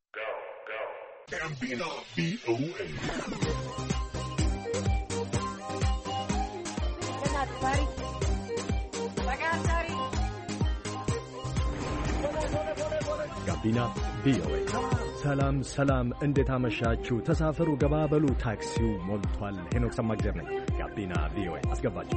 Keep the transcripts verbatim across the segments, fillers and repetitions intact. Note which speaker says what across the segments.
Speaker 1: ጋቢና ቪኦኤ ጋቢና ቪኦኤ። ሰላም ሰላም፣ እንዴት አመሻችሁ? ተሳፈሩ፣ ገባበሉ፣ ታክሲው ሞልቷል። ሄኖክ ሰማግዘር ነኝ። ጋቢና ቪኦኤ አስገባችሁ።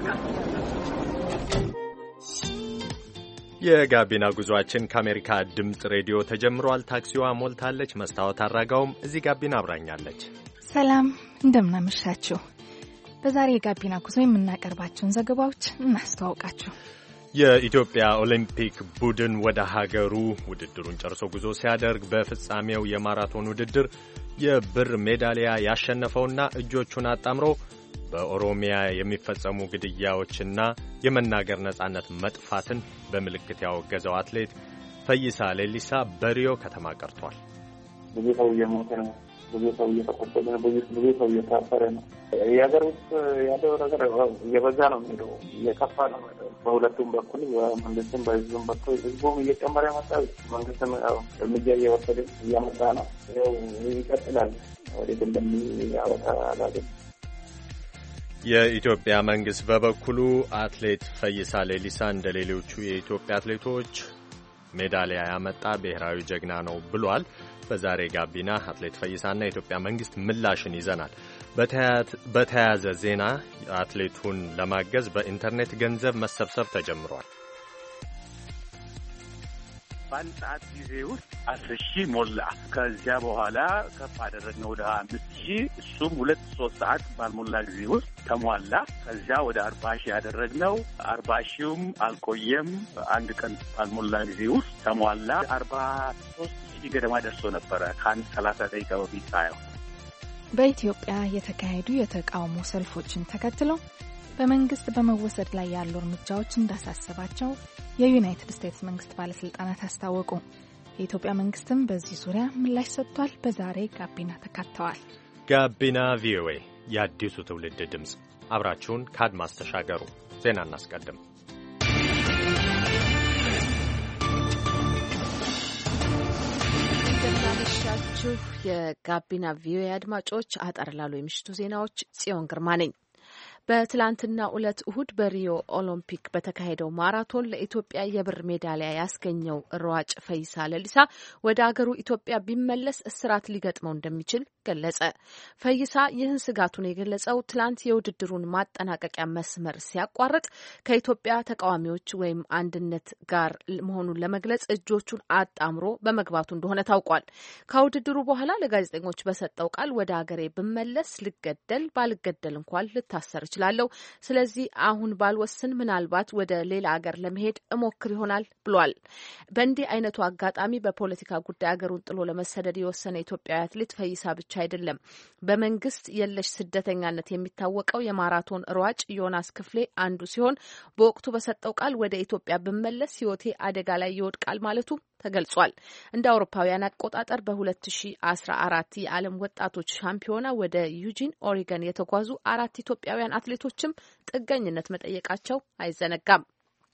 Speaker 1: የጋቢና ጉዟችን ከአሜሪካ ድምፅ ሬዲዮ ተጀምሯል። ታክሲዋ ሞልታለች። መስታወት አራጋውም እዚህ ጋቢና አብራኛለች።
Speaker 2: ሰላም እንደምናመሻችሁ። በዛሬ የጋቢና ጉዞ የምናቀርባቸውን ዘገባዎች እናስተዋውቃችሁ።
Speaker 1: የኢትዮጵያ ኦሊምፒክ ቡድን ወደ ሀገሩ ውድድሩን ጨርሶ ጉዞ ሲያደርግ በፍጻሜው የማራቶን ውድድር የብር ሜዳሊያ ያሸነፈውና እጆቹን አጣምሮ በኦሮሚያ የሚፈጸሙ ግድያዎችና የመናገር ነጻነት መጥፋትን በምልክት ያወገዘው አትሌት ፈይሳ ሌሊሳ በሪዮ ከተማ ቀርቷል።
Speaker 3: ብዙ ሰው እየሞተ ነው። ብዙ ሰው እየተቆሰለ ነው። ብዙ ሰው እየታፈረ ነው። የሀገር ውስጥ ያለው ነገር እየበዛ ነው የሚሄደው፣ እየከፋ ነው። በሁለቱም በኩል በመንግስትም በህዝቡም በኩል ህዝቡም እየጨመረ መጣ። መንግስትም እርምጃ እየወሰደ እያመጣ ነው። ያው ይቀጥላል። ወዴት እንደሚያወጣ አላውቅም።
Speaker 1: የኢትዮጵያ መንግስት በበኩሉ አትሌት ፈይሳ ሌሊሳ እንደ ሌሎቹ የኢትዮጵያ አትሌቶች ሜዳሊያ ያመጣ ብሔራዊ ጀግና ነው ብሏል። በዛሬ ጋቢና አትሌት ፈይሳና የኢትዮጵያ መንግስት ምላሽን ይዘናል። በተያያዘ ዜና አትሌቱን ለማገዝ በኢንተርኔት ገንዘብ መሰብሰብ ተጀምሯል።
Speaker 4: በአንድ ሰዓት ጊዜ ውስጥ አስር ሺህ ሞላ። ከዚያ በኋላ ከፍ አደረግነው ወደ አምስት ሺህ እሱም ሁለት ሶስት ሰዓት ባልሞላ ጊዜ ውስጥ ተሟላ። ከዚያ ወደ አርባ ሺህ ያደረግነው አርባ ሺውም አልቆየም፣ አንድ ቀን ባልሞላ ጊዜ ውስጥ ተሟላ። አርባ ሶስት ሺህ ገደማ ደርሶ ነበረ ከአንድ ሰላሳ ደቂቃ በፊት ሳየው።
Speaker 2: በኢትዮጵያ የተካሄዱ የተቃውሞ ሰልፎችን ተከትለው በመንግስት በመወሰድ ላይ ያሉ እርምጃዎች እንዳሳሰባቸው የዩናይትድ ስቴትስ መንግስት ባለስልጣናት አስታወቁ። የኢትዮጵያ መንግስትም በዚህ ዙሪያ ምላሽ ሰጥቷል። በዛሬ ጋቢና ተካተዋል።
Speaker 1: ጋቢና ቪኦኤ የአዲሱ ትውልድ ድምፅ፣ አብራችሁን ከአድማስ ተሻገሩ። ዜና እናስቀድም።
Speaker 5: እንደምናመሻችሁ የጋቢና ቪኦኤ አድማጮች፣ አጠር ላሉ የምሽቱ ዜናዎች ጽዮን ግርማ ነኝ። በትላንትና ዕለት እሁድ በሪዮ ኦሎምፒክ በተካሄደው ማራቶን ለኢትዮጵያ የብር ሜዳሊያ ያስገኘው ሯጭ ፈይሳ ሌሊሳ ወደ አገሩ ኢትዮጵያ ቢመለስ እስራት ሊገጥመው እንደሚችል ገለጸ። ፈይሳ ይህን ስጋቱን የገለጸው ትላንት የውድድሩን ማጠናቀቂያ መስመር ሲያቋርጥ ከኢትዮጵያ ተቃዋሚዎች ወይም አንድነት ጋር መሆኑን ለመግለጽ እጆቹን አጣምሮ በመግባቱ እንደሆነ ታውቋል። ከውድድሩ በኋላ ለጋዜጠኞች በሰጠው ቃል ወደ አገሬ ብመለስ ልገደል፣ ባልገደል እንኳን ልታሰር እችላለሁ። ስለዚህ አሁን ባልወስን ምናልባት ወደ ሌላ ሀገር ለመሄድ እሞክር ይሆናል ብሏል። በእንዲህ አይነቱ አጋጣሚ በፖለቲካ ጉዳይ ሀገሩን ጥሎ ለመሰደድ የወሰነ ኢትዮጵያዊ አትሌት ፈይሳ ብቻ አይደለም። በመንግስት የለሽ ስደተኛነት የሚታወቀው የማራቶን ሯጭ ዮናስ ክፍሌ አንዱ ሲሆን በወቅቱ በሰጠው ቃል ወደ ኢትዮጵያ ብመለስ ሕይወቴ አደጋ ላይ ይወድቃል ማለቱ ተገልጿል። እንደ አውሮፓውያን አቆጣጠር በሁለት ሺህ አስራ አራት የዓለም ወጣቶች ሻምፒዮና ወደ ዩጂን ኦሪገን የተጓዙ አራት ኢትዮጵያውያን አትሌቶችም ጥገኝነት መጠየቃቸው አይዘነጋም።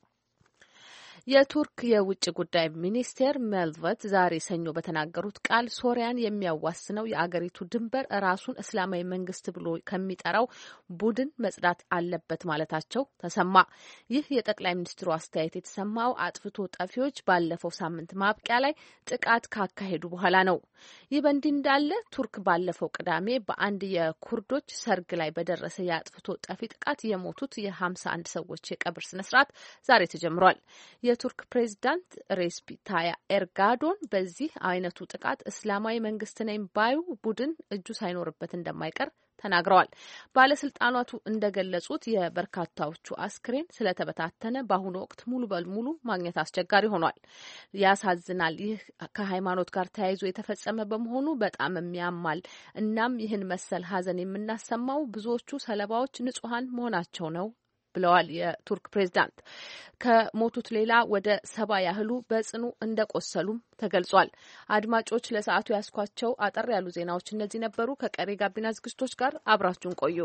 Speaker 5: የቱርክ የውጭ ጉዳይ ሚኒስቴር ሜልቨት ዛሬ ሰኞ በተናገሩት ቃል ሶሪያን የሚያዋስነው የአገሪቱ ድንበር ራሱን እስላማዊ መንግስት ብሎ ከሚጠራው ቡድን መጽዳት አለበት ማለታቸው ተሰማ። ይህ የጠቅላይ ሚኒስትሩ አስተያየት የተሰማው አጥፍቶ ጠፊዎች ባለፈው ሳምንት ማብቂያ ላይ ጥቃት ካካሄዱ በኋላ ነው። ይህ በእንዲህ እንዳለ ቱርክ ባለፈው ቅዳሜ በአንድ የኩርዶች ሰርግ ላይ በደረሰ የአጥፍቶ ጠፊ ጥቃት የሞቱት የሀምሳ አንድ ሰዎች የቀብር ስነስርዓት ዛሬ ተጀምሯል። የቱርክ ፕሬዝዳንት ሬሲፕ ታይፕ ኤርዶጋን በዚህ አይነቱ ጥቃት እስላማዊ መንግስት ነኝ ባዩ ቡድን እጁ ሳይኖርበት እንደማይቀር ተናግረዋል። ባለስልጣናቱ እንደገለጹት የበርካታዎቹ አስክሬን ስለተበታተነ በአሁኑ ወቅት ሙሉ በሙሉ ማግኘት አስቸጋሪ ሆኗል። ያሳዝናል። ይህ ከሃይማኖት ጋር ተያይዞ የተፈጸመ በመሆኑ በጣም የሚያማል። እናም ይህን መሰል ሀዘን የምናሰማው ብዙዎቹ ሰለባዎች ንጹሃን መሆናቸው ነው ብለዋል የቱርክ ፕሬዝዳንት። ከሞቱት ሌላ ወደ ሰባ ያህሉ በጽኑ እንደቆሰሉም ተገልጿል። አድማጮች ለሰዓቱ ያስኳቸው አጠር ያሉ ዜናዎች እነዚህ ነበሩ። ከቀሪ ጋቢና ዝግጅቶች ጋር አብራችሁን ቆዩ።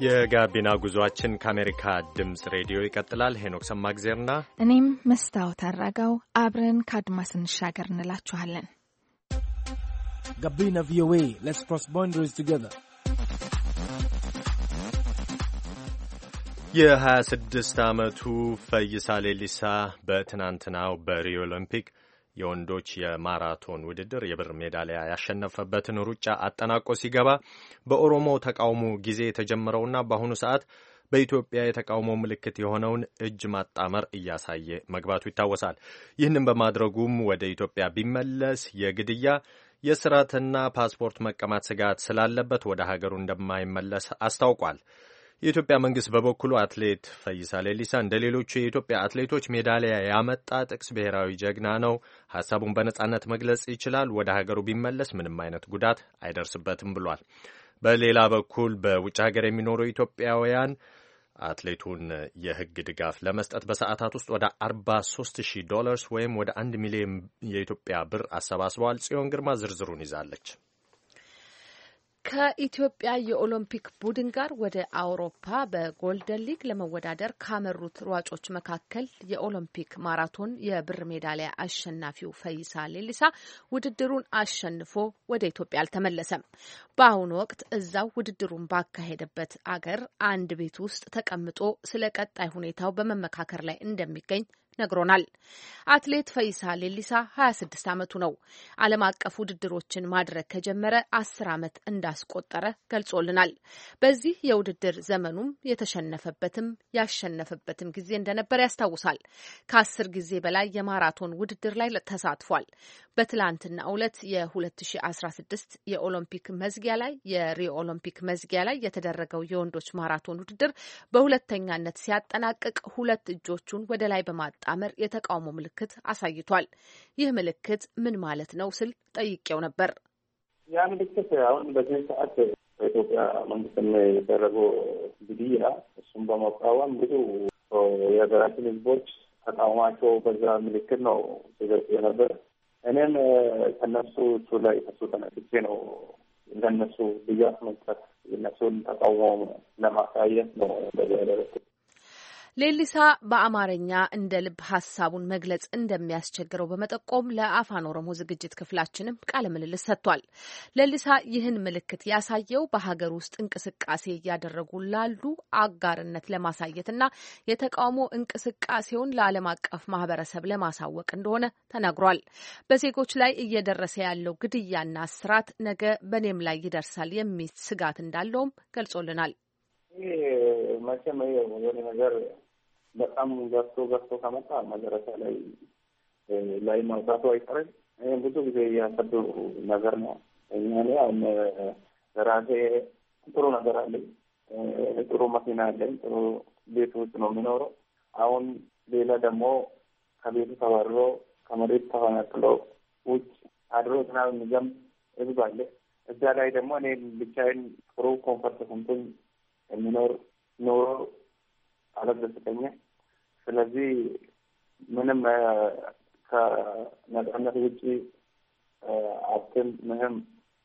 Speaker 1: የጋቢና ጉዟችን ከአሜሪካ ድምጽ ሬዲዮ ይቀጥላል። ሄኖክ ሰማግዜርና
Speaker 2: እኔም መስታወት አራጋው አብረን ከአድማስ እንሻገር እንላችኋለን።
Speaker 6: ጋቢና ቪኦኤ Let's cross boundaries together.
Speaker 1: የሀያ ስድስት ዓመቱ ፈይሳ ሌሊሳ በትናንትናው በሪዮ ኦሎምፒክ የወንዶች የማራቶን ውድድር የብር ሜዳሊያ ያሸነፈበትን ሩጫ አጠናቆ ሲገባ በኦሮሞ ተቃውሞ ጊዜ የተጀመረውና በአሁኑ ሰዓት በኢትዮጵያ የተቃውሞ ምልክት የሆነውን እጅ ማጣመር እያሳየ መግባቱ ይታወሳል። ይህንን በማድረጉም ወደ ኢትዮጵያ ቢመለስ የግድያ የስራትና ፓስፖርት መቀማት ስጋት ስላለበት ወደ ሀገሩ እንደማይመለስ አስታውቋል። የኢትዮጵያ መንግስት በበኩሉ አትሌት ፈይሳ ሌሊሳ እንደ ሌሎቹ የኢትዮጵያ አትሌቶች ሜዳሊያ ያመጣ ጥቅስ ብሔራዊ ጀግና ነው፣ ሀሳቡን በነጻነት መግለጽ ይችላል፣ ወደ ሀገሩ ቢመለስ ምንም አይነት ጉዳት አይደርስበትም ብሏል። በሌላ በኩል በውጭ ሀገር የሚኖሩ ኢትዮጵያውያን አትሌቱን የሕግ ድጋፍ ለመስጠት በሰዓታት ውስጥ ወደ አርባ ሶስት ሺህ ዶላርስ ወይም ወደ አንድ ሚሊዮን የኢትዮጵያ ብር አሰባስበዋል። ጽዮን ግርማ ዝርዝሩን ይዛለች።
Speaker 5: ከኢትዮጵያ የኦሎምፒክ ቡድን ጋር ወደ አውሮፓ በጎልደን ሊግ ለመወዳደር ካመሩት ሯጮች መካከል የኦሎምፒክ ማራቶን የብር ሜዳሊያ አሸናፊው ፈይሳ ሌሊሳ ውድድሩን አሸንፎ ወደ ኢትዮጵያ አልተመለሰም። በአሁኑ ወቅት እዛው ውድድሩን ባካሄደበት አገር አንድ ቤት ውስጥ ተቀምጦ ስለ ቀጣይ ሁኔታው በመመካከር ላይ እንደሚገኝ ነግሮናል። አትሌት ፈይሳ ሌሊሳ ሀያ ስድስት ዓመቱ ነው። ዓለም አቀፍ ውድድሮችን ማድረግ ከጀመረ አስር ዓመት እንዳስቆጠረ ገልጾልናል። በዚህ የውድድር ዘመኑም የተሸነፈበትም ያሸነፈበትም ጊዜ እንደነበር ያስታውሳል። ከአስር ጊዜ በላይ የማራቶን ውድድር ላይ ተሳትፏል። በትላንትና ዕለት የ2016 የኦሎምፒክ መዝጊያ ላይ የሪዮ ኦሎምፒክ መዝጊያ ላይ የተደረገው የወንዶች ማራቶን ውድድር በሁለተኛነት ሲያጠናቅቅ ሁለት እጆቹን ወደ ላይ በማ ጣመር የተቃውሞ ምልክት አሳይቷል። ይህ ምልክት ምን ማለት ነው ስል ጠይቄው ነበር።
Speaker 3: ያ ምልክት አሁን በዚህ ሰዓት በኢትዮጵያ መንግስት የተደረገው ግድያ እሱም በመቃወም ብዙ የሀገራችን ሕዝቦች ተቃውሟቸው በዛ ምልክት ነው ሲገልጽ የነበር። እኔም ከነሱ እሱ ላይ እሱ ተነስቼ ነው ለነሱ ድጋፍ መስጠት የነሱን ተቃውሞ ለማሳየት ነው በዛ ያደረኩት።
Speaker 5: ሌሊሳ በአማርኛ እንደ ልብ ሀሳቡን መግለጽ እንደሚያስቸግረው በመጠቆም ለአፋን ኦሮሞ ዝግጅት ክፍላችንም ቃለ ምልልስ ሰጥቷል። ሌሊሳ ይህን ምልክት ያሳየው በሀገር ውስጥ እንቅስቃሴ እያደረጉ ላሉ አጋርነት ለማሳየትና የተቃውሞ እንቅስቃሴውን ለዓለም አቀፍ ማህበረሰብ ለማሳወቅ እንደሆነ ተናግሯል። በዜጎች ላይ እየደረሰ ያለው ግድያና እስራት ነገ በኔም ላይ ይደርሳል የሚል ስጋት እንዳለውም ገልጾልናል።
Speaker 3: ይህ መቼም የሆነ ነገር በጣም ገፍቶ ገፍቶ ከመጣ መጨረሻ ላይ ላይ ማውጣቱ አይቀርም። ይህም ብዙ ጊዜ እያሰዱ ነገር ነው። እኛ አሁን ራሴ ጥሩ ነገር አለኝ፣ ጥሩ መኪና አለኝ፣ ጥሩ ቤት ውስጥ ነው የሚኖረው። አሁን ሌላ ደግሞ ከቤቱ ተባርሮ ከመሬት ተፈናቅሎ ውጭ አድሮ ዝናብ የሚዘንብ ህዝብ አለ። እዛ ላይ ደግሞ እኔ ብቻዬን ጥሩ ኮንፈርት ሰምቶኝ የሚኖር ኖሮ አለበስተኛ። ስለዚህ ምንም ከነጻነት ውጪ አትም ምንም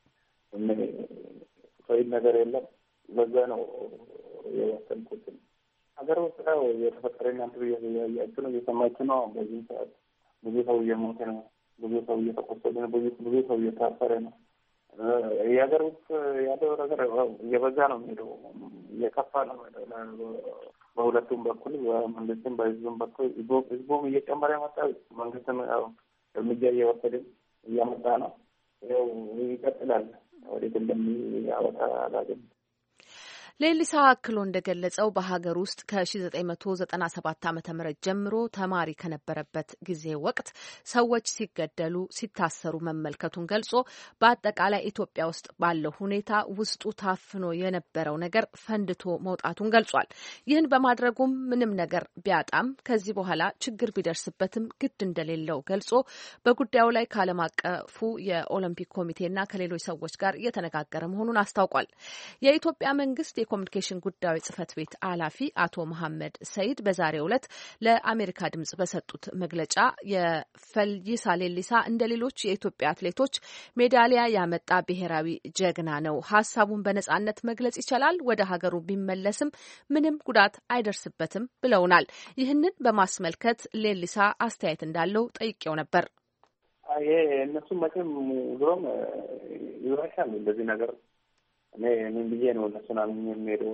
Speaker 3: ፈይድ ነገር የለም። በዛ ነው የወሰንኩት። ሀገር ውስጥ ነው የተፈጠረ እናንተ ያያችሁ ነው እየሰማችሁ ነው። በዚህ ሰዓት ብዙ ሰው እየሞተ ነው፣ ብዙ ሰው እየተቆሰለ ነው፣ ብዙ ሰው እየታሰረ ነው። የሀገር ውስጥ ያለው ነገር እየበዛ ነው የሚሄደው፣ እየከፋ ነው የሚሄደው። በሁለቱም በኩል በመንግስትም በህዝቡም በኩል ህዝቡም እየጨመረ መጣ፣ መንግስትም እርምጃ እየወሰደ እያመጣ ነው። ያው ይቀጥላል። ወዴት እንደሚያወጣ አላውቅም።
Speaker 5: ሌሊሳ አክሎ እንደገለጸው በሀገር ውስጥ ከ ዘጠኝ መቶ ዘጠና ሰባት ዓመተ ምህረት ጀምሮ ተማሪ ከነበረበት ጊዜ ወቅት ሰዎች ሲገደሉ፣ ሲታሰሩ መመልከቱን ገልጾ በአጠቃላይ ኢትዮጵያ ውስጥ ባለው ሁኔታ ውስጡ ታፍኖ የነበረው ነገር ፈንድቶ መውጣቱን ገልጿል። ይህን በማድረጉም ምንም ነገር ቢያጣም ከዚህ በኋላ ችግር ቢደርስበትም ግድ እንደሌለው ገልጾ በጉዳዩ ላይ ከዓለም አቀፉ የኦሎምፒክ ኮሚቴና ከሌሎች ሰዎች ጋር እየተነጋገረ መሆኑን አስታውቋል። የኢትዮጵያ መንግስት የኮሚኒኬሽን ጉዳዮች ጽህፈት ቤት ኃላፊ አቶ መሐመድ ሰይድ በዛሬው ዕለት ለአሜሪካ ድምጽ በሰጡት መግለጫ የፈይሳ ሌሊሳ እንደ ሌሎች የኢትዮጵያ አትሌቶች ሜዳሊያ ያመጣ ብሔራዊ ጀግና ነው። ሀሳቡን በነጻነት መግለጽ ይችላል። ወደ ሀገሩ ቢመለስም ምንም ጉዳት አይደርስበትም ብለውናል። ይህንን በማስመልከት ሌሊሳ አስተያየት እንዳለው ጠይቄው ነበር።
Speaker 3: ይሄ እነሱ መቼም ድሮም ይወራሻል እንደዚህ ነገር እኔ ምን ብዬ ነው እነሱን አምኜ የምሄደው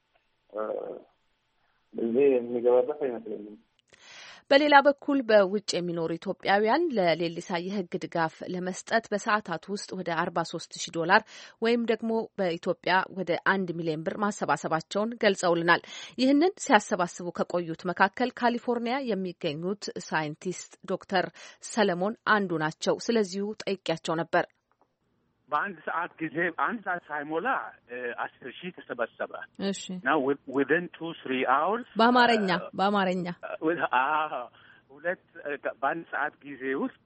Speaker 3: እዚህ የሚገባበት አይመስለኝም።
Speaker 5: በሌላ በኩል በውጭ የሚኖሩ ኢትዮጵያውያን ለሌሊሳ የሕግ ድጋፍ ለመስጠት በሰዓታት ውስጥ ወደ አርባ ሶስት ሺህ ዶላር ወይም ደግሞ በኢትዮጵያ ወደ አንድ ሚሊዮን ብር ማሰባሰባቸውን ገልጸውልናል። ይህንን ሲያሰባስቡ ከቆዩት መካከል ካሊፎርኒያ የሚገኙት ሳይንቲስት ዶክተር ሰለሞን አንዱ ናቸው። ስለዚሁ ጠይቄያቸው ነበር።
Speaker 4: በአንድ ሰዓት ጊዜ አንድ ሰዓት ሳይሞላ አስር ሺህ ተሰበሰበ።
Speaker 5: እሺ
Speaker 4: እና within two three hours
Speaker 5: በአማርኛ በአማርኛ
Speaker 4: ሁለት በአንድ ሰዓት ጊዜ ውስጥ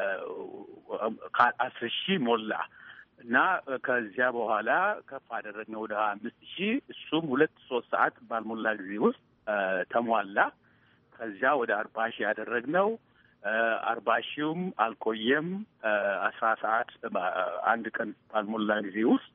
Speaker 4: አስር ሺህ ሞላ እና ከዚያ በኋላ ከፍ አደረግነው ወደ አምስት ሺህ እሱም ሁለት ሶስት ሰዓት ባልሞላ ጊዜ ውስጥ ተሟላ። ከዚያ ወደ አርባ ሺህ ያደረግነው አርባ ሺውም አልቆየም። አስራ ሰዓት አንድ ቀን ባልሞላ ጊዜ ውስጥ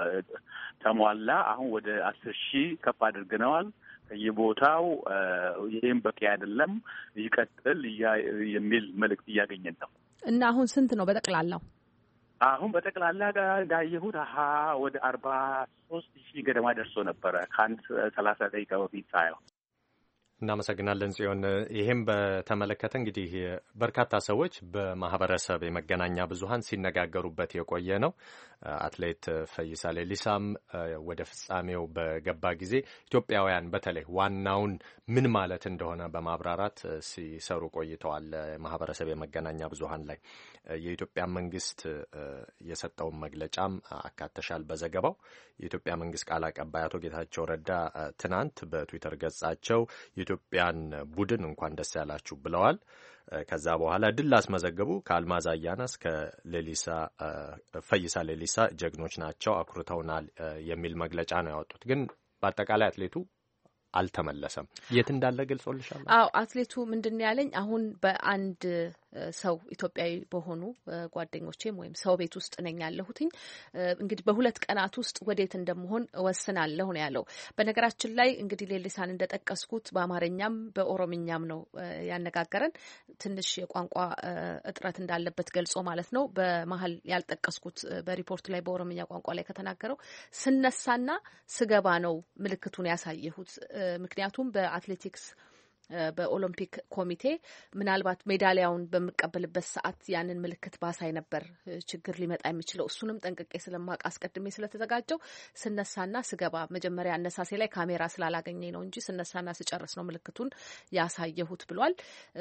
Speaker 4: ተሟላ። አሁን ወደ አስር ሺህ ከፍ አድርገነዋል ከየቦታው። ይህም በቂ አይደለም፣ ይቀጥል የሚል መልእክት እያገኘን ነው።
Speaker 5: እና አሁን ስንት ነው በጠቅላላው?
Speaker 4: አሁን በጠቅላላ እንዳየሁት አሀ ወደ አርባ ሶስት ሺህ ገደማ ደርሶ ነበረ ከአንድ ሰላሳ ደቂቃ በፊት ሳየው።
Speaker 1: እናመሰግናለን ጽዮን። ይህም በተመለከተ እንግዲህ በርካታ ሰዎች በማህበረሰብ የመገናኛ ብዙኃን ሲነጋገሩበት የቆየ ነው። አትሌት ፈይሳ ሌሊሳም ወደ ፍጻሜው በገባ ጊዜ ኢትዮጵያውያን በተለይ ዋናውን ምን ማለት እንደሆነ በማብራራት ሲሰሩ ቆይተዋል። ማህበረሰብ የመገናኛ ብዙኃን ላይ የኢትዮጵያ መንግስት የሰጠውን መግለጫም አካተሻል በዘገባው። የኢትዮጵያ መንግስት ቃል አቀባይ አቶ ጌታቸው ረዳ ትናንት በትዊተር ገጻቸው የኢትዮጵያን ቡድን እንኳን ደስ ያላችሁ ብለዋል። ከዛ በኋላ ድል አስመዘገቡ ከአልማዝ አያና እስከ ሌሊሳ ፈይሳ ሌሊሳ ጀግኖች ናቸው፣ አኩርተውናል የሚል መግለጫ ነው ያወጡት። ግን በአጠቃላይ አትሌቱ አልተመለሰም። የት እንዳለ ገልጾልሻል?
Speaker 5: አዎ አትሌቱ ምንድን ያለኝ አሁን በአንድ ሰው ኢትዮጵያዊ በሆኑ ጓደኞቼም ወይም ሰው ቤት ውስጥ ነኝ ያለሁትኝ እንግዲህ በሁለት ቀናት ውስጥ ወዴት እንደምሆን እወስናለሁ ነው ያለው። በነገራችን ላይ እንግዲህ ሌሊሳን እንደጠቀስኩት በአማርኛም በኦሮምኛም ነው ያነጋገረን። ትንሽ የቋንቋ እጥረት እንዳለበት ገልጾ ማለት ነው። በመሀል ያልጠቀስኩት በሪፖርቱ ላይ በኦሮምኛ ቋንቋ ላይ ከተናገረው ስነሳና ስገባ ነው ምልክቱን ያሳየሁት። ምክንያቱም በአትሌቲክስ በኦሎምፒክ ኮሚቴ ምናልባት ሜዳሊያውን በምቀበልበት ሰዓት ያንን ምልክት ባሳይ ነበር ችግር ሊመጣ የሚችለው። እሱንም ጠንቅቄ ስለማቅ አስቀድሜ ስለተዘጋጀው ስነሳና ስገባ መጀመሪያ አነሳሴ ላይ ካሜራ ስላላገኘኝ ነው እንጂ ስነሳና ስጨርስ ነው ምልክቱን ያሳየሁት ብሏል።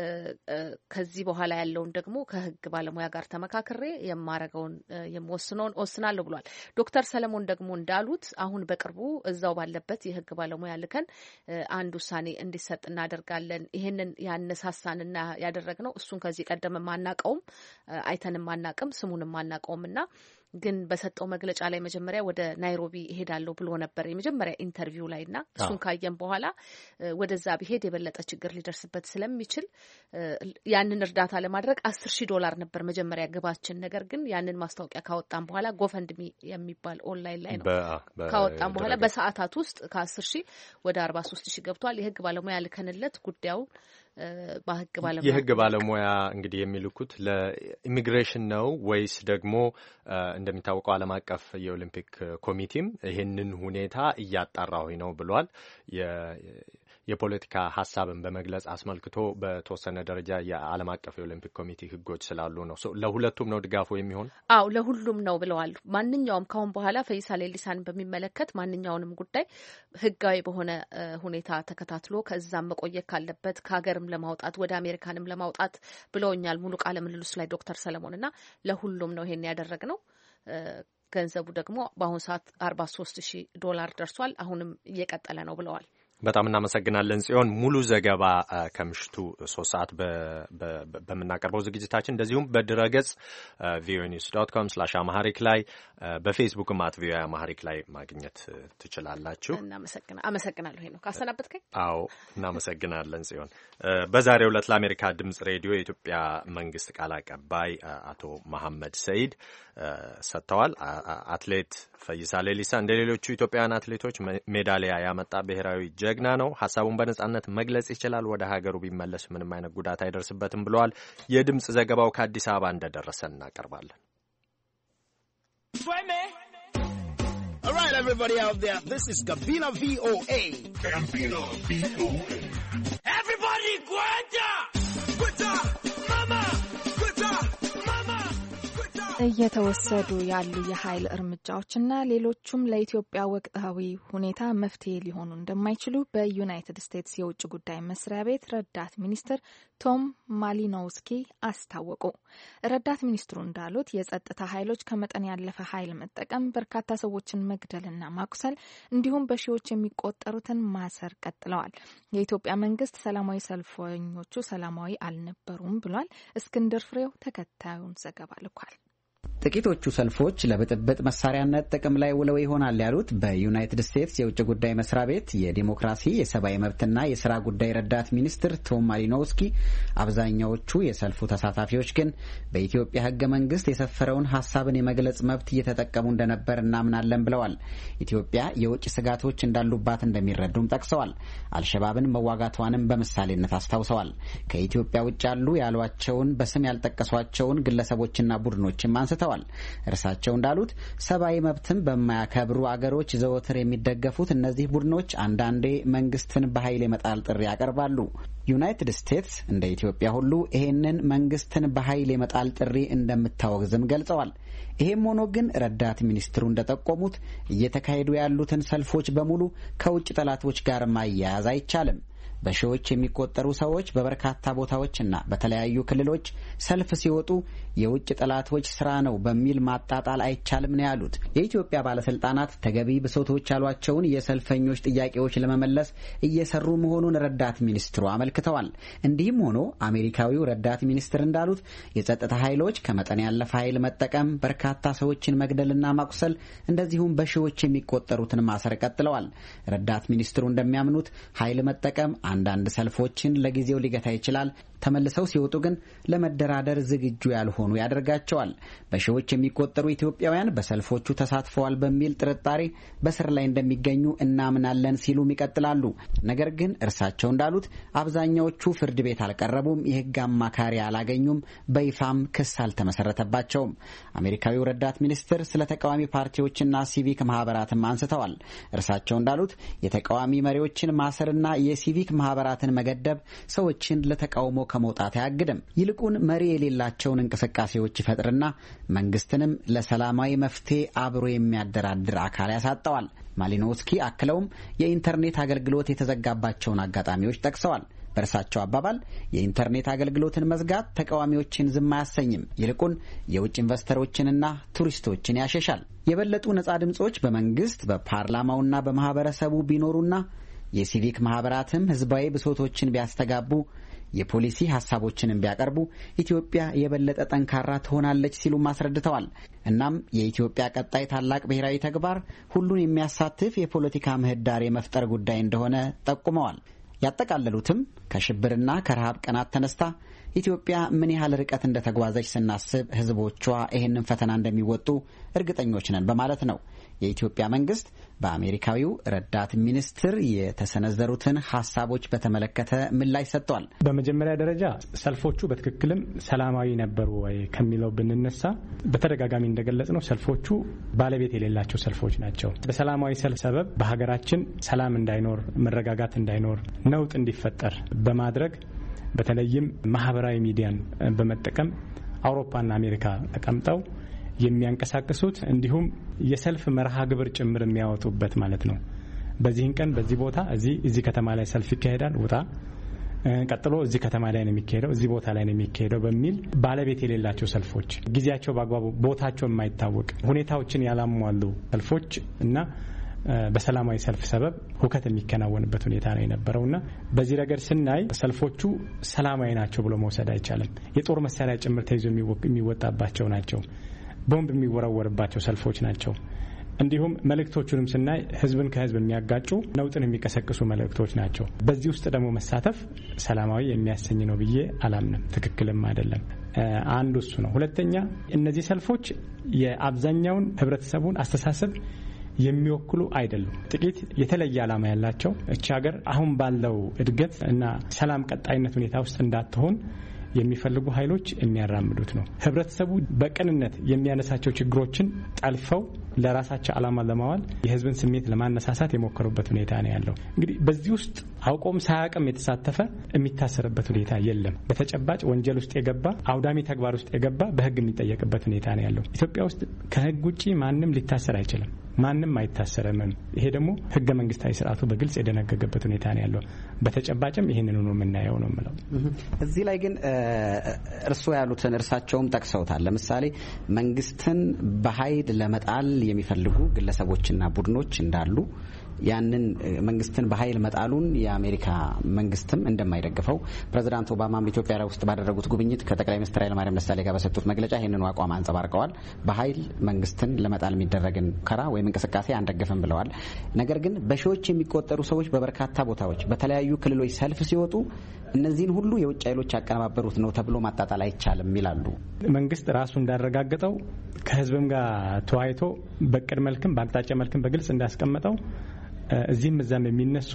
Speaker 5: ከዚህ በኋላ ያለውን ደግሞ ከህግ ባለሙያ ጋር ተመካክሬ የማረገውን የምወስነውን ወስናለሁ ብሏል። ዶክተር ሰለሞን ደግሞ እንዳሉት አሁን በቅርቡ እዛው ባለበት የህግ ባለሙያ ልከን አንድ ውሳኔ እንዲሰጥ እናደርጋለን። ይሄንን ያነሳሳንና ያደረግነው እሱን ከዚህ ቀደም ማናቀውም አይተንም ማናቀም ስሙንም ማናቀውምና ግን በሰጠው መግለጫ ላይ መጀመሪያ ወደ ናይሮቢ እሄዳለሁ ብሎ ነበር የመጀመሪያ ኢንተርቪው ላይና እሱን ካየን በኋላ ወደዛ ቢሄድ የበለጠ ችግር ሊደርስበት ስለሚችል ያንን እርዳታ ለማድረግ አስር ሺህ ዶላር ነበር መጀመሪያ ግባችን። ነገር ግን ያንን ማስታወቂያ ካወጣን በኋላ ጎፈንድሚ የሚባል ኦንላይን ላይ ነው ካወጣን በኋላ በሰዓታት ውስጥ ከአስር ሺህ ወደ አርባ ሶስት ሺህ ገብቷል። የህግ ባለሙያ ልከንለት ጉዳዩን በህግ ባለሙያ
Speaker 1: የህግ ባለሙያ እንግዲህ የሚልኩት ለኢሚግሬሽን ነው ወይስ ደግሞ እንደሚታወቀው ዓለም አቀፍ የኦሊምፒክ ኮሚቴም ይህንን ሁኔታ እያጣራሁኝ ነው ብሏል። የፖለቲካ ሀሳብን በመግለጽ አስመልክቶ በተወሰነ ደረጃ የዓለም አቀፍ የኦሊምፒክ ኮሚቴ ህጎች ስላሉ ነው። ለሁለቱም ነው ድጋፉ የሚሆን?
Speaker 5: አዎ ለሁሉም ነው ብለዋል። ማንኛውም ካሁን በኋላ ፈይሳ ሌሊሳን በሚመለከት ማንኛውንም ጉዳይ ህጋዊ በሆነ ሁኔታ ተከታትሎ ከዛም መቆየት ካለበት ከሀገርም ለማውጣት ወደ አሜሪካንም ለማውጣት ብለውኛል ሙሉ ቃለ ምልልስ ላይ ዶክተር ሰለሞን እና ለሁሉም ነው ይሄን ያደረግነው። ገንዘቡ ደግሞ በአሁኑ ሰዓት አርባ ሶስት ሺህ ዶላር ደርሷል። አሁንም እየቀጠለ ነው ብለዋል።
Speaker 1: በጣም እናመሰግናለን ጽዮን። ሙሉ ዘገባ ከምሽቱ ሶስት ሰዓት በምናቀርበው ዝግጅታችን እንደዚሁም በድረገጽ ቪኦኤ ኒውስ ዶት ኮም ስላሽ አማሃሪክ ላይ በፌስቡክም አት ቪኦኤ አማሃሪክ ላይ ማግኘት ትችላላችሁ።
Speaker 5: አመሰግናለሁ። ይሄ ነው ካሰናበትከኝ።
Speaker 1: አዎ እናመሰግናለን ጽዮን። በዛሬው ዕለት ለአሜሪካ ድምጽ ሬዲዮ የኢትዮጵያ መንግስት ቃል አቀባይ አቶ መሐመድ ሰይድ ሰጥተዋል። አትሌት ፈይሳ ሌሊሳ እንደ ሌሎቹ ኢትዮጵያውያን አትሌቶች ሜዳሊያ ያመጣ ብሔራዊ ጀግና ነው። ሀሳቡን በነጻነት መግለጽ ይችላል። ወደ ሀገሩ ቢመለስ ምንም አይነት ጉዳት አይደርስበትም ብለዋል። የድምጽ ዘገባው ከአዲስ አበባ እንደደረሰን እናቀርባለን።
Speaker 6: All right, everybody out there, this is Gabina V O A. Gabina V O A. Everybody, Guanta! Guanta! Mama! Guanta! Mama! Guanta!
Speaker 2: እየተወሰዱ ያሉ የኃይል እርምጃዎችና ሌሎቹም ለኢትዮጵያ ወቅታዊ ሁኔታ መፍትሄ ሊሆኑ እንደማይችሉ በዩናይትድ ስቴትስ የውጭ ጉዳይ መስሪያ ቤት ረዳት ሚኒስትር ቶም ማሊኖውስኪ አስታወቁ። ረዳት ሚኒስትሩ እንዳሉት የጸጥታ ኃይሎች ከመጠን ያለፈ ኃይል መጠቀም በርካታ ሰዎችን መግደልና ማቁሰል እንዲሁም በሺዎች የሚቆጠሩትን ማሰር ቀጥለዋል። የኢትዮጵያ መንግስት ሰላማዊ ሰልፈኞቹ ሰላማዊ አልነበሩም ብሏል። እስክንድር ፍሬው ተከታዩን ዘገባ ልኳል።
Speaker 7: ጥቂቶቹ ሰልፎች ለብጥብጥ መሳሪያነት ጥቅም ላይ ውለው ይሆናል ያሉት በዩናይትድ ስቴትስ የውጭ ጉዳይ መስሪያ ቤት የዲሞክራሲ የሰብአዊ መብትና የስራ ጉዳይ ረዳት ሚኒስትር ቶም ማሊኖውስኪ አብዛኛዎቹ የሰልፉ ተሳታፊዎች ግን በኢትዮጵያ ህገ መንግስት የሰፈረውን ሀሳብን የመግለጽ መብት እየተጠቀሙ እንደነበር እናምናለን ብለዋል። ኢትዮጵያ የውጭ ስጋቶች እንዳሉባት እንደሚረዱም ጠቅሰዋል። አልሸባብን መዋጋቷንም በምሳሌነት አስታውሰዋል። ከኢትዮጵያ ውጭ ያሉ ያሏቸውን በስም ያልጠቀሷቸውን ግለሰቦችና ቡድኖችም አንስተዋል። እርሳቸው እንዳሉት ሰብአዊ መብትን በማያከብሩ አገሮች ዘወትር የሚደገፉት እነዚህ ቡድኖች አንዳንዴ መንግስትን በኃይል የመጣል ጥሪ ያቀርባሉ። ዩናይትድ ስቴትስ እንደ ኢትዮጵያ ሁሉ ይሄንን መንግስትን በኃይል የመጣል ጥሪ እንደምታወግዝም ገልጸዋል። ይሄም ሆኖ ግን ረዳት ሚኒስትሩ እንደጠቆሙት እየተካሄዱ ያሉትን ሰልፎች በሙሉ ከውጭ ጠላቶች ጋር ማያያዝ አይቻልም። በሺዎች የሚቆጠሩ ሰዎች በበርካታ ቦታዎችና በተለያዩ ክልሎች ሰልፍ ሲወጡ የውጭ ጠላቶች ስራ ነው በሚል ማጣጣል አይቻልም ነው ያሉት። የኢትዮጵያ ባለስልጣናት ተገቢ ብሶቶች ያሏቸውን የሰልፈኞች ጥያቄዎች ለመመለስ እየሰሩ መሆኑን ረዳት ሚኒስትሩ አመልክተዋል። እንዲህም ሆኖ አሜሪካዊው ረዳት ሚኒስትር እንዳሉት የጸጥታ ኃይሎች ከመጠን ያለፈ ኃይል መጠቀም፣ በርካታ ሰዎችን መግደልና ማቁሰል እንደዚሁም በሺዎች የሚቆጠሩትን ማሰር ቀጥለዋል። ረዳት ሚኒስትሩ እንደሚያምኑት ኃይል መጠቀም አንዳንድ ሰልፎችን ለጊዜው ሊገታ ይችላል። ተመልሰው ሲወጡ ግን ለመደራደር ዝግጁ ያልሆኑ ያደርጋቸዋል። በሺዎች የሚቆጠሩ ኢትዮጵያውያን በሰልፎቹ ተሳትፈዋል በሚል ጥርጣሬ በስር ላይ እንደሚገኙ እናምናለን ሲሉም ይቀጥላሉ። ነገር ግን እርሳቸው እንዳሉት አብዛኛዎቹ ፍርድ ቤት አልቀረቡም፣ የህግ አማካሪ አላገኙም፣ በይፋም ክስ አልተመሰረተባቸውም። አሜሪካዊው ረዳት ሚኒስትር ስለ ተቃዋሚ ፓርቲዎችና ሲቪክ ማህበራትም አንስተዋል። እርሳቸው እንዳሉት የተቃዋሚ መሪዎችን ማሰርና የሲቪክ ማህበራትን መገደብ ሰዎችን ለተቃውሞ ከመውጣት አያግድም። ይልቁን መሪ የሌላቸውን እንቅስቃሴዎች ይፈጥርና መንግስትንም ለሰላማዊ መፍትሄ አብሮ የሚያደራድር አካል ያሳጠዋል። ማሊኖውስኪ አክለውም የኢንተርኔት አገልግሎት የተዘጋባቸውን አጋጣሚዎች ጠቅሰዋል። በእርሳቸው አባባል የኢንተርኔት አገልግሎትን መዝጋት ተቃዋሚዎችን ዝም አያሰኝም፣ ይልቁን የውጭ ኢንቨስተሮችንና ቱሪስቶችን ያሸሻል። የበለጡ ነጻ ድምጾች በመንግስት በፓርላማውና በማህበረሰቡ ቢኖሩና የሲቪክ ማህበራትም ህዝባዊ ብሶቶችን ቢያስተጋቡ የፖሊሲ ሀሳቦችንም ቢያቀርቡ ኢትዮጵያ የበለጠ ጠንካራ ትሆናለች ሲሉም አስረድተዋል። እናም የኢትዮጵያ ቀጣይ ታላቅ ብሔራዊ ተግባር ሁሉን የሚያሳትፍ የፖለቲካ ምህዳር የመፍጠር ጉዳይ እንደሆነ ጠቁመዋል። ያጠቃለሉትም ከሽብርና ከረሃብ ቀናት ተነስታ ኢትዮጵያ ምን ያህል ርቀት እንደተጓዘች ስናስብ ህዝቦቿ ይህንን ፈተና እንደሚወጡ እርግጠኞች ነን በማለት ነው። የኢትዮጵያ መንግስት በአሜሪካዊው ረዳት ሚኒስትር የተሰነዘሩትን ሀሳቦች በተመለከተ ምላሽ ሰጥቷል።
Speaker 8: በመጀመሪያ ደረጃ ሰልፎቹ በትክክልም ሰላማዊ ነበሩ ወይ ከሚለው ብንነሳ በተደጋጋሚ እንደገለጽ ነው ሰልፎቹ ባለቤት የሌላቸው ሰልፎች ናቸው። በሰላማዊ ሰልፍ ሰበብ በሀገራችን ሰላም እንዳይኖር፣ መረጋጋት እንዳይኖር፣ ነውጥ እንዲፈጠር በማድረግ በተለይም ማህበራዊ ሚዲያን በመጠቀም አውሮፓና አሜሪካ ተቀምጠው የሚያንቀሳቅሱት እንዲሁም የሰልፍ መርሃ ግብር ጭምር የሚያወጡበት ማለት ነው። በዚህን ቀን በዚህ ቦታ እዚህ እዚህ ከተማ ላይ ሰልፍ ይካሄዳል፣ ውጣ፣ ቀጥሎ እዚህ ከተማ ላይ ነው የሚካሄደው፣ እዚህ ቦታ ላይ ነው የሚካሄደው በሚል ባለቤት የሌላቸው ሰልፎች፣ ጊዜያቸው በአግባቡ ቦታቸው የማይታወቅ ሁኔታዎችን ያላሟሉ ሰልፎች እና በሰላማዊ ሰልፍ ሰበብ ሁከት የሚከናወንበት ሁኔታ ነው የነበረውና በዚህ ረገድ ስናይ ሰልፎቹ ሰላማዊ ናቸው ብሎ መውሰድ አይቻልም። የጦር መሳሪያ ጭምር ተይዞ የሚወጣባቸው ናቸው። ቦምብ የሚወረወርባቸው ሰልፎች ናቸው። እንዲሁም መልእክቶቹንም ስናይ ህዝብን ከህዝብ የሚያጋጩ ነውጥን የሚቀሰቅሱ መልእክቶች ናቸው። በዚህ ውስጥ ደግሞ መሳተፍ ሰላማዊ የሚያሰኝ ነው ብዬ አላምንም። ትክክልም አይደለም። አንዱ እሱ ነው። ሁለተኛ እነዚህ ሰልፎች የአብዛኛውን ህብረተሰቡን አስተሳሰብ የሚወክሉ አይደሉም። ጥቂት የተለየ ዓላማ ያላቸው እቺ ሀገር አሁን ባለው እድገት እና ሰላም ቀጣይነት ሁኔታ ውስጥ እንዳትሆን የሚፈልጉ ኃይሎች የሚያራምዱት ነው። ህብረተሰቡ በቅንነት የሚያነሳቸው ችግሮችን ጠልፈው ለራሳቸው ዓላማ ለማዋል የህዝብን ስሜት ለማነሳሳት የሞከሩበት ሁኔታ ነው ያለው። እንግዲህ በዚህ ውስጥ አውቆም ሳያውቅም የተሳተፈ የሚታሰርበት ሁኔም የለም። በተጨባጭ ወንጀል ውስጥ የገባ አውዳሚ ተግባር ውስጥ የገባ በህግ የሚጠየቅበት ሁኔታ ነው ያለው። ኢትዮጵያ ውስጥ ከህግ ውጪ ማንም ሊታሰር አይችልም። ማንም አይታሰርም። ይሄ ደግሞ ህገ መንግስታዊ ስርዓቱ በግልጽ የደነገገበት ሁኔታ ነው ያለው። በተጨባጭም ይሄንን ነው የምናየው ነው የምለው።
Speaker 7: እዚህ ላይ ግን እርሱ ያሉትን እርሳቸውም ጠቅሰውታል። ለምሳሌ መንግስትን በኃይል ለመጣል የሚፈልጉ ግለሰቦችና ቡድኖች እንዳሉ ያንን መንግስትን በኃይል መጣሉን የአሜሪካ መንግስትም እንደማይደግፈው ፕሬዝዳንት ኦባማም ኢትዮጵያ ውስጥ ባደረጉት ጉብኝት ከጠቅላይ ሚኒስትር ኃይለማርያም ደሳለኝ ጋር በሰጡት መግለጫ ይህንኑ አቋም አንጸባርቀዋል። በኃይል መንግስትን ለመጣል የሚደረግን ሙከራ ወይም እንቅስቃሴ አንደግፍም ብለዋል። ነገር ግን በሺዎች የሚቆጠሩ ሰዎች በበርካታ ቦታዎች በተለያዩ ክልሎች ሰልፍ ሲወጡ እነዚህን ሁሉ የውጭ ኃይሎች ያቀነባበሩት ነው ተብሎ ማጣጣል አይቻልም ይላሉ።
Speaker 8: መንግስት ራሱ እንዳረጋገጠው ከህዝብም ጋር ተወያይቶ በቅድ መልክም በአቅጣጫ መልክም በግልጽ እንዳስቀመጠው እዚህም እዛም የሚነሱ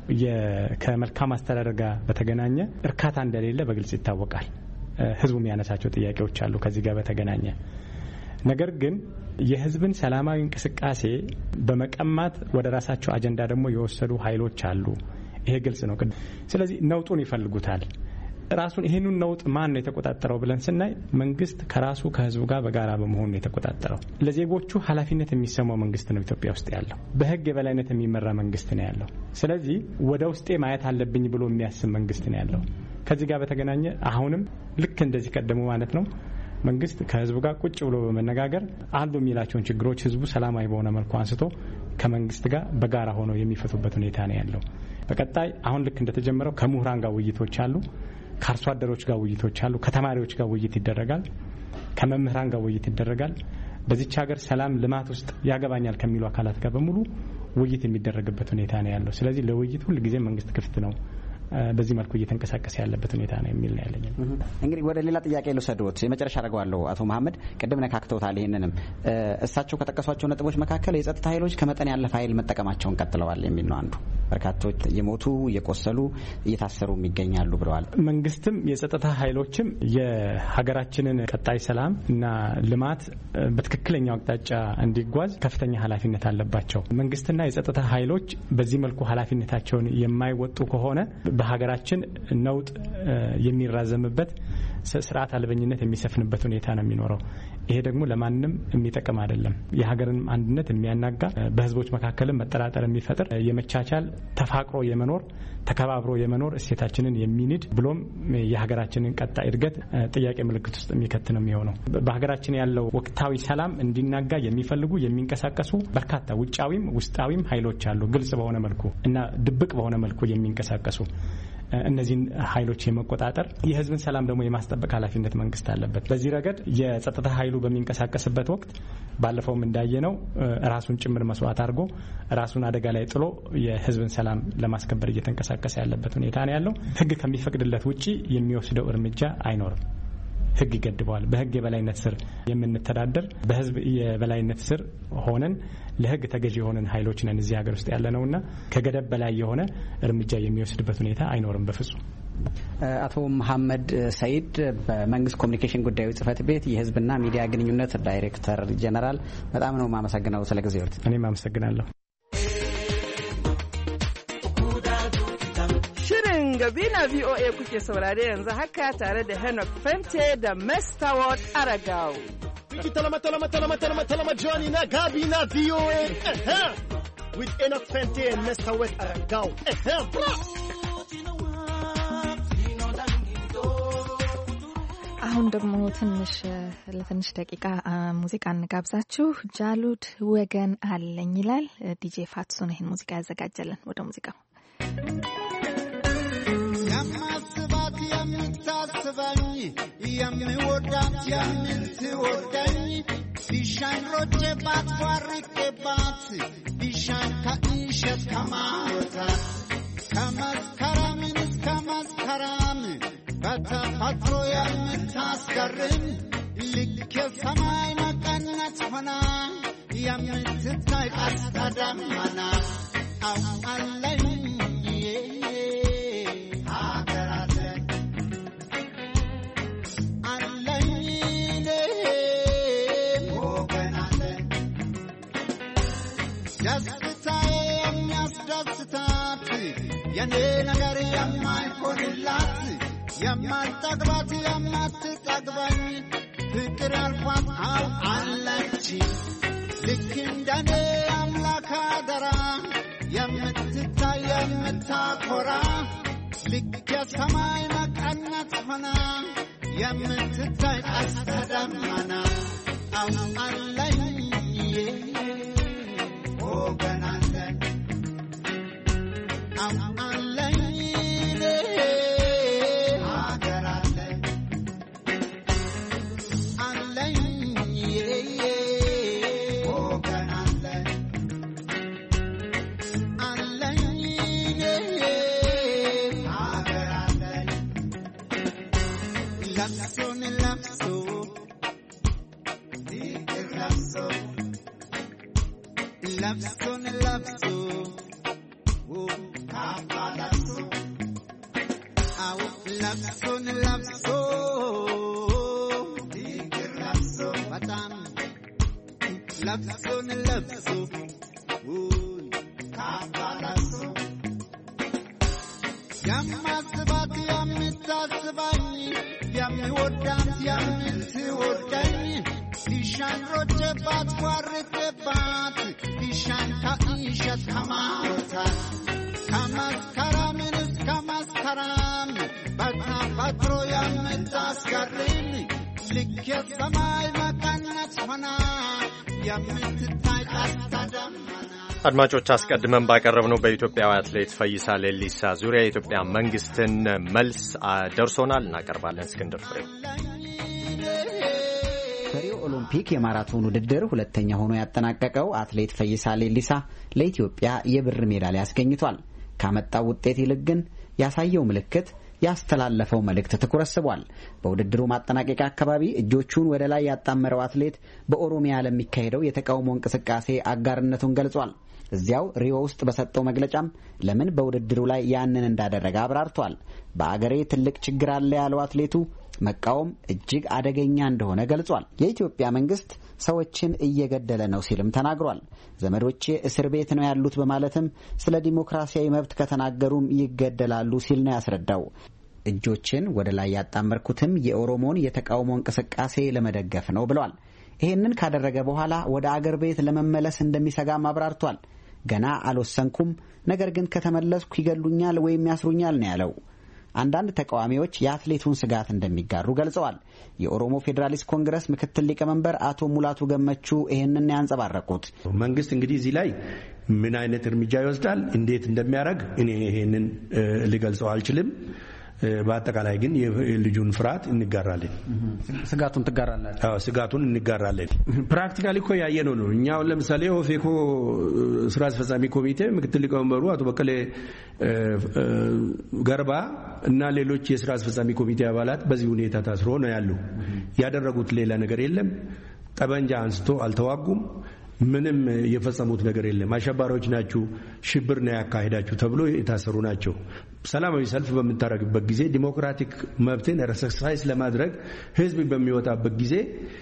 Speaker 8: ከመልካም አስተዳደር ጋር በተገናኘ እርካታ እንደሌለ በግልጽ ይታወቃል። ህዝቡ የሚያነሳቸው ጥያቄዎች አሉ ከዚህ ጋር በተገናኘ። ነገር ግን የህዝብን ሰላማዊ እንቅስቃሴ በመቀማት ወደ ራሳቸው አጀንዳ ደግሞ የወሰዱ ኃይሎች አሉ። ይሄ ግልጽ ነው። ስለዚህ ነውጡን ይፈልጉታል። ራሱን ይሄንን ነውጥ ማን ነው የተቆጣጠረው ብለን ስናይ መንግስት ከራሱ ከህዝቡ ጋር በጋራ በመሆን ነው የተቆጣጠረው። ለዜጎቹ ኃላፊነት የሚሰማው መንግስት ነው ኢትዮጵያ ውስጥ ያለው። በህግ የበላይነት የሚመራ መንግስት ነው ያለው። ስለዚህ ወደ ውስጤ ማየት አለብኝ ብሎ የሚያስብ መንግስት ነው ያለው። ከዚህ ጋር በተገናኘ አሁንም ልክ እንደዚህ ቀደሙ ማለት ነው መንግስት ከህዝቡ ጋር ቁጭ ብሎ በመነጋገር አሉ የሚላቸውን ችግሮች ህዝቡ ሰላማዊ በሆነ መልኩ አንስቶ ከመንግስት ጋር በጋራ ሆነው የሚፈቱበት ሁኔታ ነው ያለው። በቀጣይ አሁን ልክ እንደተጀመረው ከምሁራን ጋር ውይይቶች አሉ፣ ከአርሶ አደሮች ጋር ውይይቶች አሉ፣ ከተማሪዎች ጋር ውይይት ይደረጋል፣ ከመምህራን ጋር ውይይት ይደረጋል። በዚች ሀገር ሰላም ልማት ውስጥ ያገባኛል ከሚሉ አካላት ጋር በሙሉ ውይይት የሚደረግበት ሁኔታ ነው ያለው። ስለዚህ ለውይይት ሁሉ ጊዜ መንግስት ክፍት ነው። በዚህ መልኩ እየተንቀሳቀሰ ያለበት ሁኔታ ነው የሚል ነው ያለኝ።
Speaker 7: እንግዲህ ወደ ሌላ ጥያቄ ልውሰድዎት። የመጨረሻ አደርገዋለሁ። አቶ መሐመድ ቅድም ነካክተውታል። ይሄንንም እሳቸው ከጠቀሷቸው ነጥቦች መካከል የጸጥታ ኃይሎች ከመጠን ያለፈ ኃይል መጠቀማቸውን ቀጥለዋል የሚል ነው አንዱ። በርካቶች እየሞቱ እየቆሰሉ እየታሰሩ ይገኛሉ ብለዋል።
Speaker 8: መንግስትም የጸጥታ ኃይሎችም የሀገራችንን ቀጣይ ሰላም እና ልማት በትክክለኛው አቅጣጫ እንዲጓዝ ከፍተኛ ኃላፊነት አለባቸው። መንግስትና የጸጥታ ኃይሎች በዚህ መልኩ ኃላፊነታቸውን የማይወጡ ከሆነ በሀገራችን ነውጥ የሚራዘምበት ስርዓት አልበኝነት የሚሰፍንበት ሁኔታ ነው የሚኖረው። ይሄ ደግሞ ለማንም የሚጠቅም አይደለም። የሀገርን አንድነት የሚያናጋ፣ በህዝቦች መካከልም መጠራጠር የሚፈጥር፣ የመቻቻል ተፋቅሮ የመኖር ተከባብሮ የመኖር እሴታችንን የሚንድ ብሎም የሀገራችንን ቀጣይ እድገት ጥያቄ ምልክት ውስጥ የሚከት ነው የሚሆነው። በሀገራችን ያለው ወቅታዊ ሰላም እንዲናጋ የሚፈልጉ የሚንቀሳቀሱ በርካታ ውጫዊም ውስጣዊም ኃይሎች አሉ፣ ግልጽ በሆነ መልኩ እና ድብቅ በሆነ መልኩ የሚንቀሳቀሱ። እነዚህን ኃይሎች የመቆጣጠር የህዝብን ሰላም ደግሞ የማስጠበቅ ኃላፊነት መንግስት አለበት። በዚህ ረገድ የጸጥታ ኃይሉ በሚንቀሳቀስበት ወቅት ባለፈውም እንዳየነው ራሱን ጭምር መስዋዕት አድርጎ ራሱን አደጋ ላይ ጥሎ የህዝብን ሰላም ለማስከበር እየተንቀሳቀሰ ያለበት ሁኔታ ነው ያለው። ህግ ከሚፈቅድለት ውጪ የሚወስደው እርምጃ አይኖርም። ህግ ይገድበዋል። በህግ የበላይነት ስር የምንተዳደር በህዝብ የበላይነት ስር ሆነን ለህግ ተገዢ የሆነን ኃይሎች ነን እዚህ ሀገር ውስጥ ያለ ነውና ከገደብ በላይ የሆነ እርምጃ የሚወስድበት ሁኔታ አይኖርም በፍጹም።
Speaker 7: አቶ መሐመድ ሰይድ በመንግስት ኮሚኒኬሽን ጉዳዮች ጽህፈት ቤት የህዝብና ሚዲያ ግንኙነት ዳይሬክተር ጀነራል፣ በጣም ነው የማመሰግነው ስለ ጊዜዎት።
Speaker 8: እኔም አመሰግናለሁ።
Speaker 9: Gabina V O A kuke saurare yanzu haka tare da Henok Fente da Mestaward Aragao.
Speaker 6: Wiki talama talama talama talama talama Johnny na Gabina V O A. Uh-huh. With Henok Fente and Mestaward Aragao. Uh-huh.
Speaker 2: አሁን ደግሞ ትንሽ ለትንሽ ደቂቃ ሙዚቃ እንጋብዛችሁ። ጃሉድ ወገን አለኝ ይላል ዲጄ ፋትሱ ነው ይሄን ሙዚቃ ያዘጋጀልን። ወደ ሙዚቃው
Speaker 6: ያማስባት የምታስባኝ የሚወዳት የምትወደኝ ቢሻን ሮጬባት ፏርቄባት ቢሻን ከእሸት ከማወጣት ከመስከረም እስከ መስከረም በተፈጥሮ የምታስገርም ልክ የሰማይ መቀነት ሆና የምትታይ ቀስተ ደመና አው አለኝ ሀገር አለኝ አለኝ ወገን አለኝ ደስታዬ የሚያስደስታት የኔ ነገር የማይሆንላት የማትጠግባት የማትጠግበኝ ፍቅር አልፏት አው አለች ልክ እንደኔ አምላክ አደራ የምትታይ የምታኮራ ልክ የሰማይ መቀነት ሆና የምትታይ ቀስተ ደመና አው አለኝ ወገን አለኝ አው አለኝ Lapson, lapso, oh, kapa lapso, ah, lapson, lapso, digir lapso, batam, lapson, lapso, oh, kapa lapso. Yamasbat, yamitasbani, yamiwodat, yamitwodani, dishan rochebat, waritebat. ቢሻን ከእሸት ከማውጣት ከመስከረም እስከ መስከረም በተፈጥሮ የምታስገርም ልክ የሰማይ መቀነት ሆና የምትታይ ቀስተ ደመና።
Speaker 1: አድማጮች አስቀድመን ባቀረብነው በኢትዮጵያዊ አትሌት ፈይሳ ሌሊሳ ዙሪያ የኢትዮጵያ መንግስትን መልስ ደርሶናል፣ እናቀርባለን። እስክንድር ፍሬው
Speaker 7: በሪዮ ኦሎምፒክ የማራቶን ውድድር ሁለተኛ ሆኖ ያጠናቀቀው አትሌት ፈይሳ ሌሊሳ ለኢትዮጵያ የብር ሜዳሊያ አስገኝቷል። ካመጣው ውጤት ይልቅ ግን ያሳየው ምልክት ያስተላለፈው መልእክት ትኩረት ስቧል። በውድድሩ ማጠናቀቂያ አካባቢ እጆቹን ወደ ላይ ያጣመረው አትሌት በኦሮሚያ ለሚካሄደው የተቃውሞ እንቅስቃሴ አጋርነቱን ገልጿል። እዚያው ሪዮ ውስጥ በሰጠው መግለጫም ለምን በውድድሩ ላይ ያንን እንዳደረገ አብራርቷል። በአገሬ ትልቅ ችግር አለ ያለው አትሌቱ መቃወም እጅግ አደገኛ እንደሆነ ገልጿል። የኢትዮጵያ መንግስት ሰዎችን እየገደለ ነው ሲልም ተናግሯል። ዘመዶቼ እስር ቤት ነው ያሉት በማለትም ስለ ዲሞክራሲያዊ መብት ከተናገሩም ይገደላሉ ሲል ነው ያስረዳው። እጆችን ወደ ላይ ያጣመርኩትም የኦሮሞን የተቃውሞ እንቅስቃሴ ለመደገፍ ነው ብሏል። ይሄንን ካደረገ በኋላ ወደ አገር ቤት ለመመለስ እንደሚሰጋም አብራርቷል። ገና አልወሰንኩም፣ ነገር ግን ከተመለስኩ ይገሉኛል ወይም ያስሩኛል ነው ያለው። አንዳንድ ተቃዋሚዎች የአትሌቱን ስጋት እንደሚጋሩ ገልጸዋል። የኦሮሞ ፌዴራሊስት ኮንግረስ ምክትል ሊቀመንበር አቶ ሙላቱ ገመቹ ይሄንን ያንጸባረቁት
Speaker 10: መንግስት እንግዲህ እዚህ ላይ ምን አይነት እርምጃ ይወስዳል፣ እንዴት እንደሚያደርግ እኔ ይሄንን ሊገልጸው አልችልም። በአጠቃላይ ግን የልጁን ፍርሃት እንጋራለን።
Speaker 7: ስጋቱን ትጋራላችሁ?
Speaker 10: አዎ ስጋቱን እንጋራለን። ፕራክቲካሊ እኮ ያየነው ነው። እኛው ለምሳሌ ኦፌኮ ስራ አስፈጻሚ ኮሚቴ ምክትል ሊቀመንበሩ አቶ በቀለ ገርባ እና ሌሎች የስራ አስፈጻሚ ኮሚቴ አባላት በዚህ ሁኔታ ታስሮ ነው ያሉ። ያደረጉት ሌላ ነገር የለም። ጠበንጃ አንስቶ አልተዋጉም። ምንም የፈጸሙት ነገር የለም። አሸባሪዎች ናችሁ፣ ሽብር ነው ያካሄዳችሁ ተብሎ የታሰሩ ናቸው። ሰላማዊ ሰልፍ በምታረግበት ጊዜ ዲሞክራቲክ መብትን ኤክሰርሳይዝ ለማድረግ ህዝብ በሚወጣበት ጊዜ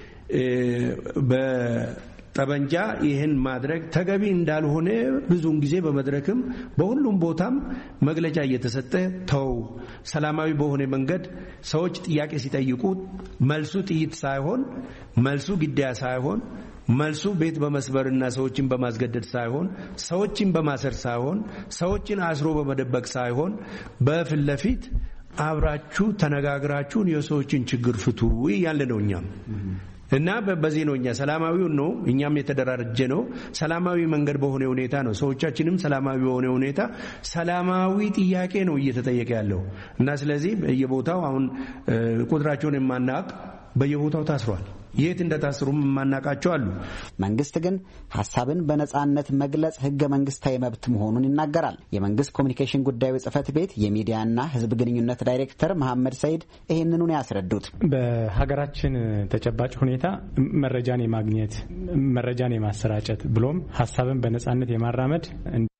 Speaker 10: በጠበንጃ ይህን ማድረግ ተገቢ እንዳልሆነ ብዙውን ጊዜ በመድረክም በሁሉም ቦታም መግለጫ እየተሰጠ ተው፣ ሰላማዊ በሆነ መንገድ ሰዎች ጥያቄ ሲጠይቁ መልሱ ጥይት ሳይሆን መልሱ ግድያ ሳይሆን መልሱ ቤት በመስበርና ሰዎችን በማስገደድ ሳይሆን ሰዎችን በማሰር ሳይሆን ሰዎችን አስሮ በመደበቅ ሳይሆን በፊት ለፊት አብራችሁ ተነጋግራችሁ የሰዎችን ችግር ፍቱ ያለ ነው እኛም እና በዚህ ነው እኛ ሰላማዊው ነው እኛም የተደራጀ ነው ሰላማዊ መንገድ በሆነ ሁኔታ ነው ሰዎቻችንም ሰላማዊ በሆነ ሁኔታ ሰላማዊ ጥያቄ ነው እየተጠየቀ ያለው እና ስለዚህ በየቦታው አሁን ቁጥራቸውን የማናቅ በየቦታው ታስሯል የት እንደታሰሩም ማናቃቸው አሉ
Speaker 7: መንግስት ግን ሐሳብን በነጻነት መግለጽ ህገ መንግስታዊ መብት መሆኑን ይናገራል የመንግስት ኮሙኒኬሽን ጉዳዮች ጽህፈት ቤት የሚዲያና ህዝብ ግንኙነት ዳይሬክተር መሐመድ ሰይድ ይሄንኑ ነው ያስረዱት
Speaker 8: በሀገራችን ተጨባጭ ሁኔታ መረጃን የማግኘት መረጃን የማሰራጨት ብሎም ሐሳብን በነጻነት የማራመድ